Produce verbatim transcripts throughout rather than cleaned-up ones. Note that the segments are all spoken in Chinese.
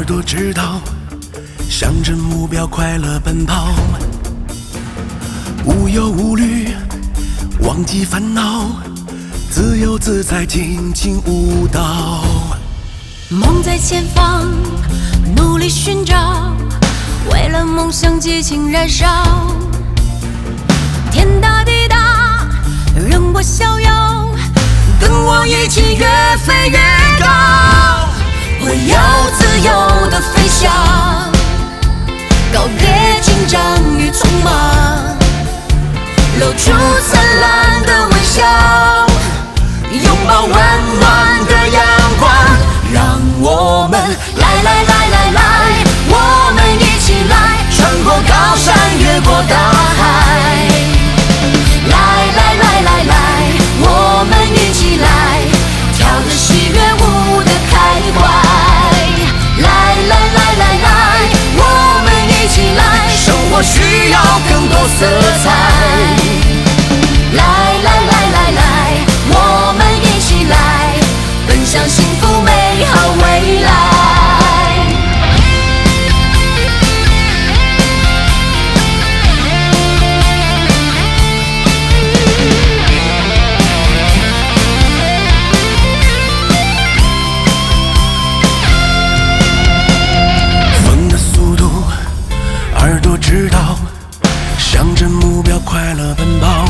朵知道，向着目标快乐奔跑，无忧无虑，忘记烦恼，自由自在，尽情舞蹈。 梦在前方，努力寻找，为了梦想激情燃烧。天大地大，任我逍遥，跟我一起越飞越高。我要自由的飞翔，告别紧张与匆忙，露出灿烂的微笑，拥抱温暖的阳光。让我们来来来来来，我们一起来，穿过高山，越过大海。来来来来来，我们一起来，跳着喜悦舞的开怀。来来来来来，我们一起来，生活需要更多色彩。来来来来来，我们一起来，奔向幸福美好未来。 风的速度，耳朵知道，向着目标快乐奔跑，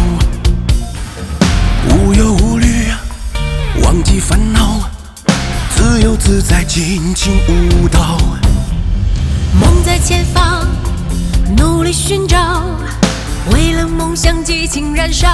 无忧无虑，忘记烦恼，自由自在，尽情舞蹈。 梦在前方，努力寻找，为了梦想激情燃烧。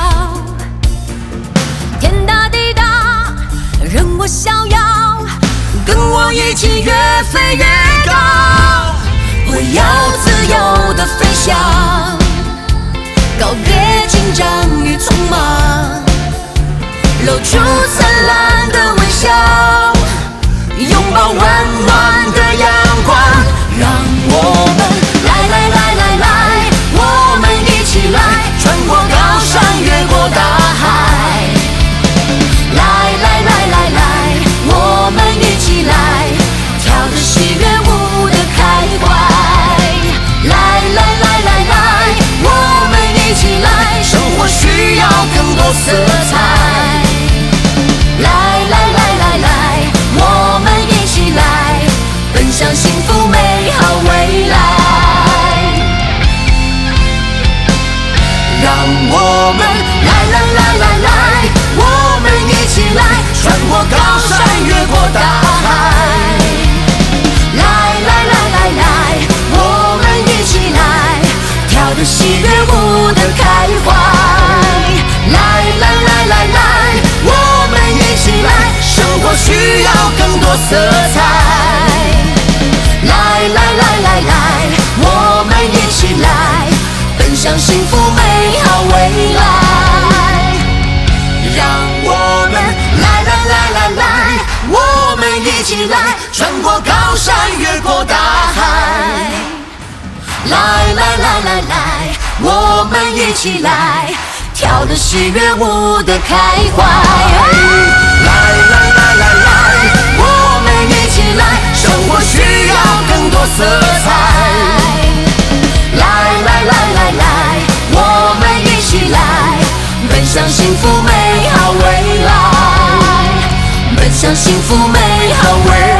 天大地大，任我逍遥，跟我一起越飞越高。我要自由的飞翔，告别紧张与匆忙，露出灿烂的微笑，拥抱温暖的阳光。让我们来来来来来，我们一起来，穿过高山，越过大海。来来来来来，我们一起来，跳着喜悦舞的开怀。来来来来来，我们一起来，生活需要更多色彩。来来来来来，我们一起来，奔向幸福美好未来。让我们来来来来来，我们一起来，穿过高山，越过大海。来来来来来，我们一起来，跳着喜悦舞的开怀。来来来来来，我们一起来，生活需要更多色彩。来来来来来，我们一起来，奔向幸福美好未来。让我们来来来来来，我们一起来，穿过高山，越过大海。来来来来来，我们一起来，跳着喜悦舞的开怀。来来来来来，我们一起来，生活需要更多色彩。来来来来来，我们一起来，奔向幸福美好未来，奔向幸福美好未来。